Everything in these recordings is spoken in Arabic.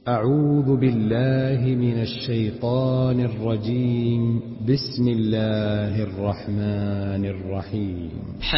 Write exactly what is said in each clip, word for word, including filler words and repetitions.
أعوذ بالله من الشيطان الرجيم. بسم الله الرحمن الرحيم.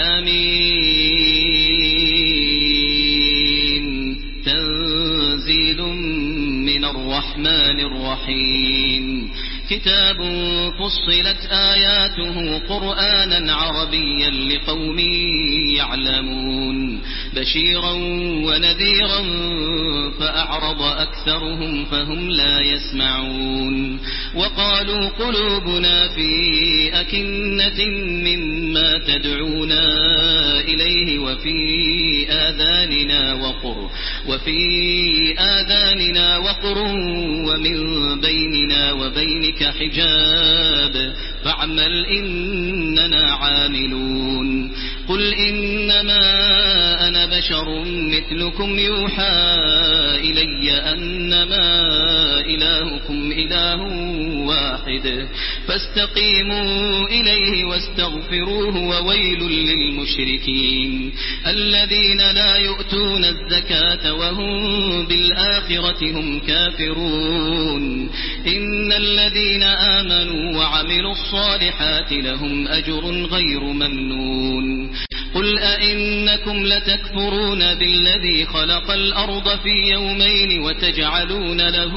حميم تنزيل من الرحمن الرحيم. كتاب فصلت آياته قرآنا عربيا لقوم يعلمون بشيرا ونذيرا فأعرض أكثرهم فهم لا يسمعون. وقالوا قلوبنا في أكنة مما تدعونا إليه وفي آذاننا وقر وفي آذاننا وقر ومن بيننا وبينك حجاب فاعمل إننا عاملون. قل إنما أنا بشر مثلكم يوحى إلي أنما إلهكم إله واحد فاستقيموا إليه واستغفروه وويل للمشركين الذين لا يؤتون الزكاة وهم بالآخرة هم كافرون. إن الذين آمنوا وعملوا الصالحات لهم أجر غير ممنون. قل أئنكم لتكفرون بالذي خلق الأرض في يومين وتجعلون له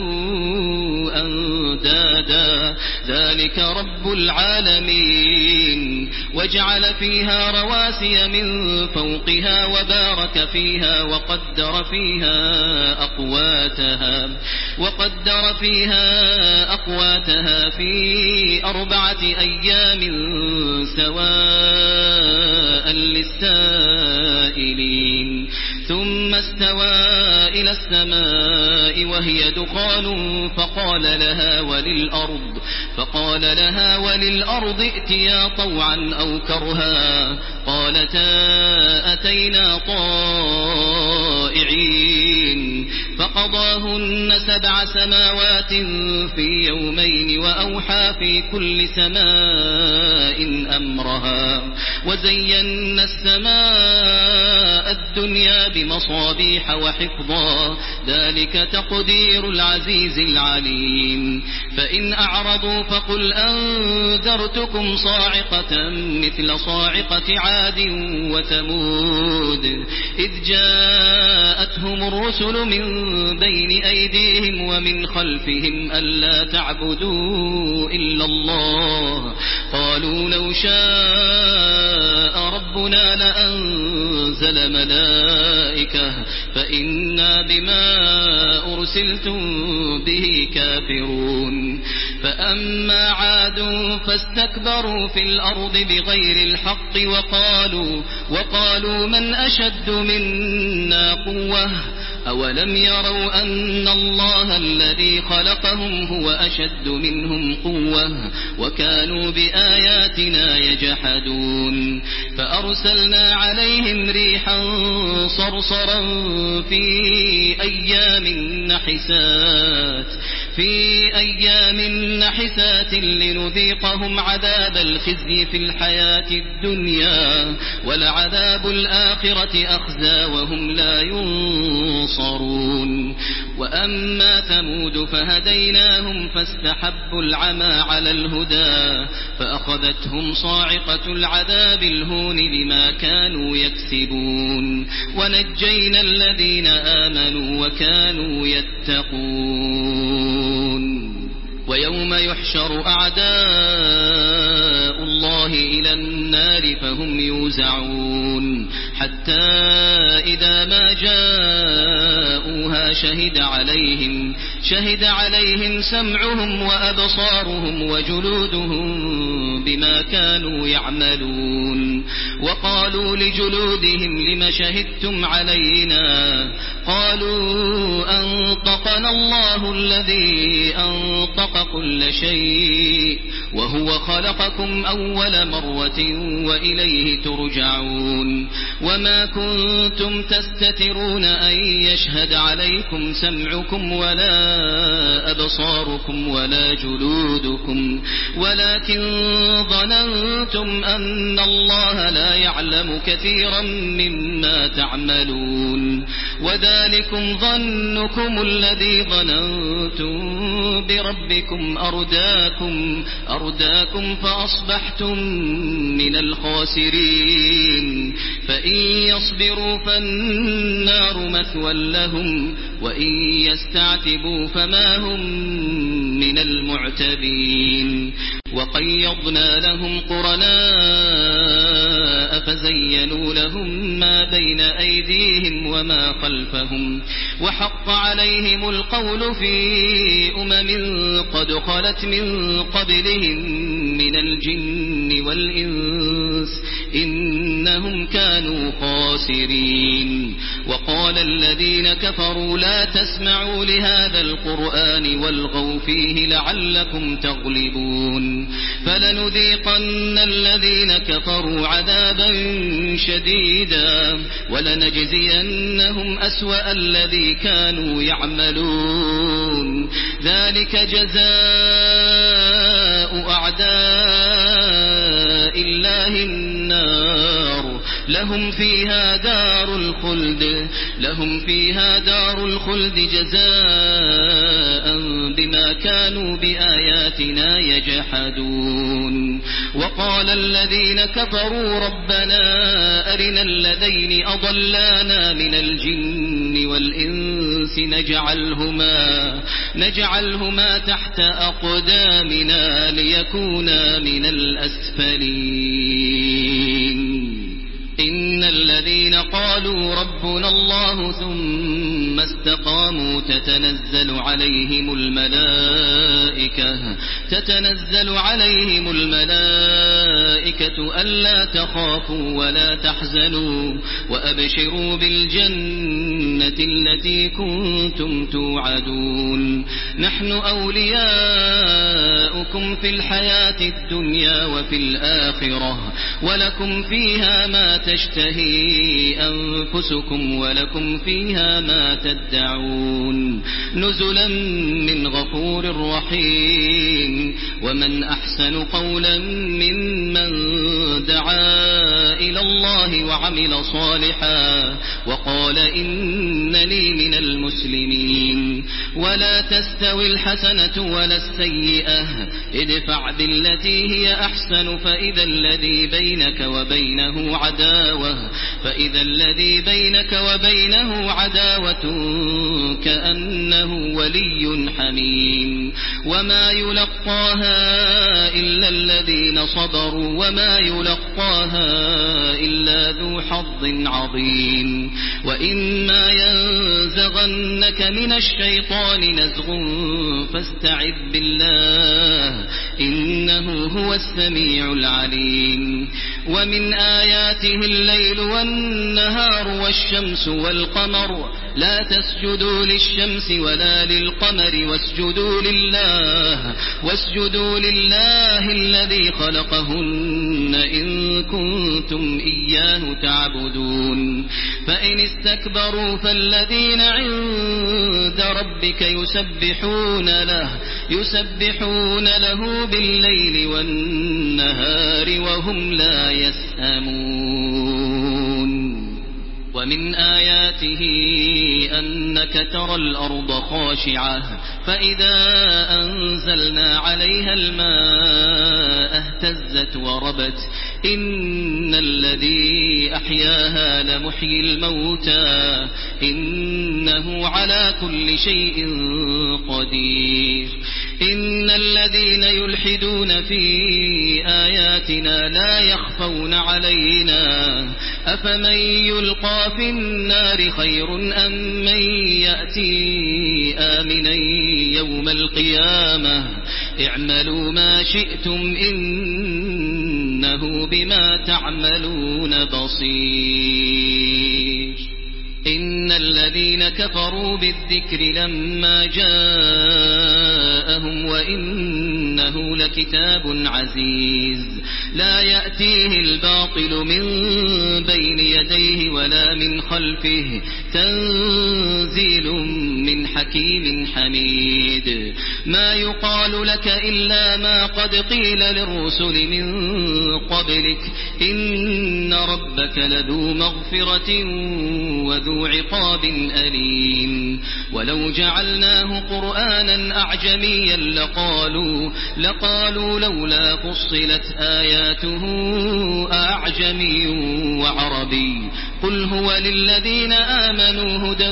أندادا ذلك رب العالمين. وجعل فيها رواسي من فوقها وبارك فيها وقدر فيها أقواتها وقدر فيها أقواتها في أربعة أيام سواء للسائلين. ثم استوى إلى السماء وهي دخان فقال لها وللأرض فقال لها وللأرض ائتيا طوعا أو كرها قالتا أتينا طائعين. فقضاهن سبع سماوات في يومين وأوحى في كل سماء أمرها وزينا السماء الدنيا بمصابيح وحفظا ذلك تقدير العزيز العليم. فإن أعرضوا فقل أنذرتكم صاعقة مثل صاعقة عاد وثمود إذ جاءتهم الرسل من بين أيديهم ومن خلفهم ألا تعبدوا إلا الله قالوا لو شاء ربنا لأنزل ملائكة فإنا بما أرسلتم به كافرون. فأما عاد فاستكبروا في الأرض بغير الحق وقالوا وقالوا من أشد منا قوة أولم يروا أن الله الذي خلقهم هو أشد منهم قوة وكانوا بآياتنا يجحدون. فأرسلنا عليهم ريحا صرصرا في أيام نحسات في أيام نحسات لنذيقهم عذاب الخزي في الحياة الدنيا ولعذاب الآخرة أخزى وهم لا ينصرون. وأما ثمود فهديناهم فاستحبوا العمى على الهدى فأخذتهم صاعقة العذاب الهون بما كانوا يكسبون. ونجينا الذين آمنوا وكانوا يتقون. ويوم يحشر أعداء الله إلى النار فهم يوزعون حتى إذا ما جاءوها شهد عليهم شهد عليهم سمعهم وأبصارهم وجلودهم بما كانوا يعملون. وقالوا لجلودهم لم شهدتم علينا قالوا أنطقنا الله الذي أنطق كل شيء وهو خلقكم أول مرة وإليه ترجعون. وما كنتم تستترون أن يشهد عليكم سمعكم ولا أبصاركم ولا جلودكم ولكن ظننتم أن الله لا يعلم كثيرا مما تعملون. وذلكم ظنكم الذي ظننتم بربكم أرداكم, أرداكم فأصبحتم من الخاسرين فإن يصبروا فالنار مثوى لهم وإن يستعتبوا فما هم من المعتبين وقيضنا لهم قرناء فزينوا لهم ما بين أيديهم وما خلفهم وحق عليهم القول في أمم قد خلت من قبلهم من الجن والإنس إنهم كانوا خاسرين وقال الذين كفروا لا تسمعوا لهذا القرآن والغوا فيه لعلكم تغلبون فلنذيقن الذين كفروا عذابا شديدا ولنجزينهم أسوأ الذي كانوا يعملون ذلك جزاء أعداء الله النار لهم فيها دار الخلد لهم فيها دار الخلد جزاء بما كانوا بآياتنا يجحدون وقال الذين كفروا ربنا أرنا الذين أضلانا من الجن والإنس نجعلهما, نجعلهما تحت أقدامنا ليكونا من الأسفلين إن الذين قالوا ربنا الله ثم استقاموا تتنزل عليهم الملائكة تتنزل عليهم الملائكة ألا تخافوا ولا تحزنوا وأبشروا بالجنة التي كنتم توعدون نحن أولياؤكم في الحياة الدنيا وفي الآخرة ولكم فيها ما تشتهي أنفسكم ولكم فيها ما تدعون نزلا من غفور رحيم ومن أحسن قولا ممن دعا إلى الله وعمل صالحا وقال إنني من المسلمين ولا تستوي الحسنة ولا السيئة ادفع بالتي هي أحسن فإذا الذي بينك وبينه عداوة فإذا الذي بينك وبينه عداوة كأنه ولي حميم وما يلقاها إلا الذين صبروا وما يلقاها إلا ذو حظ عظيم وإما ينزغنك من الشيطان نزغ فاستعذ بالله إنه هو السميع العليم ومن آياته الليل والنهار والشمس والقمر لا تسجدوا للشمس ولا للقمر واسجدوا لله واسجدوا لله الذي خلقهن إن كنتم إياه تعبدون فإن استكبروا فالذين عند ربك يسبحون له يسبحون له بالليل والنهار وهم لا يسأمون ومن آياته أنك ترى الأرض خاشعة فإذا أنزلنا عليها الماء اهتزت وربت إن الذي أحياها لمحيي الموتى إنه على كل شيء قدير إن الذين يلحدون في آياتنا لا يخفون علينا أفمن يلقى في النار خير أم من يأتي آمنا يوم القيامة اعملوا ما شئتم إنه بما تعملون بصير إن الذين كفروا بالذكر لما جاءهم وإنه لكتاب عزيز لا يأتيه الباطل من بين يديه ولا من خلفه تنزيل من حكيم حميد ما يقال لك إلا ما قد قيل للرسل من قبلك إن ربك لذو مغفرة وذو عقاب أليم ولو جعلناه قرآنا أعجميا لقالوا, لقالوا لولا فصلت آياته أعجمي وعربي قل هو للذين آمنوا هدى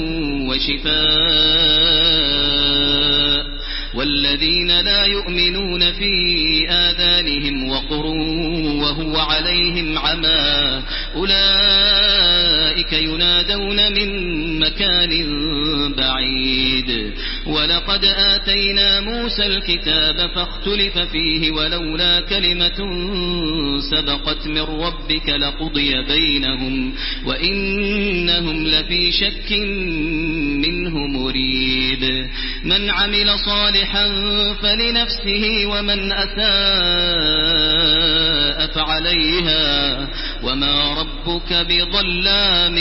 وشفاء والذين لا يؤمنون في آذانهم وقر وهو عليهم عمى أولئك ينادون من مكان بعيد ولقد آتينا موسى الكتاب فاختلف فيه ولولا كلمة سبقت من ربك لقضي بينهم وإنهم لفي شك منه مريب من عمل صالحا فلنفسه ومن أساء فعليها وما ربك بظلام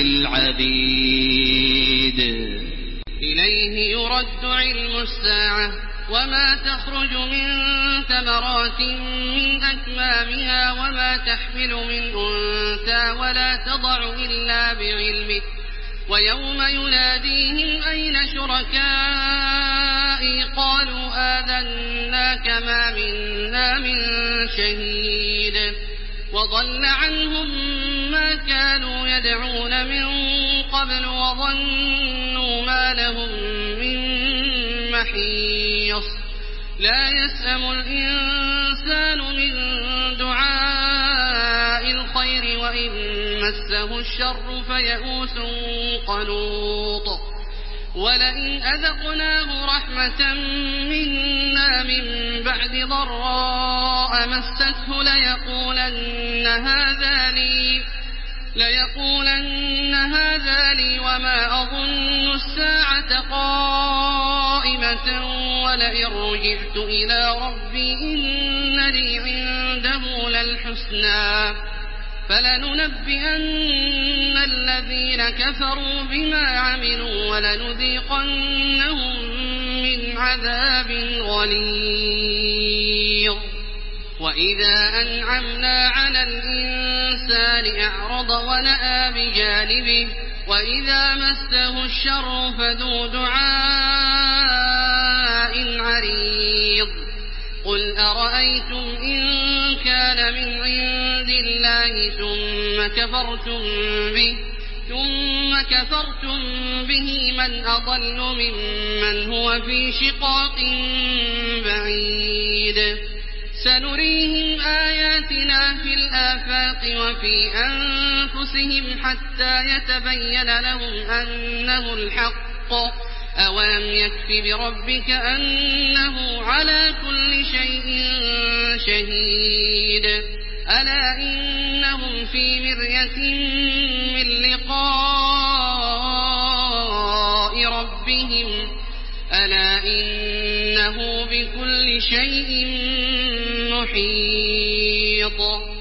للعبيد إليه يرد علم الساعة وما تخرج من ثمرات من أكمامها وما تحمل من أنثى ولا تضع إلا بعلمه ويوم يناديهم أين شركائي قالوا آذناك ما منا من شهيد وضل عنهم ما كانوا يدعون من قبل وظنوا ما لهم من محيص لا يسأم الإنسان من دعاء الخير وإن مسه الشر فيئوس قنوط ولئن أذقناه رحمة منا من بعد ضراء مسته ليقولن هذا لي ليقولن هذا لي وما أظن الساعة قائمة ولئن رجعت إلى ربي إن لي عنده للحسنى فلننبئن الذين كفروا بما عملوا ولنذيقنهم من عذاب غليظ وإذا أنعمنا على الإنسان أعرض ونأى بجانبه وإذا مسه الشر فذو دعاء عريض قل أرأيتم إن كان من عند الله ثم كفرتم به ثم كفرتم به من أضل ممن هو في شقاق بعيد سنريهم آياتنا في الآفاق وفي أنفسهم حتى يتبين لهم أنه الحق أولم يكف بربك أنه على كل شيء شهيد ألا إنهم في مرية من لقاء ربهم ألا إنه بكل شيء محيط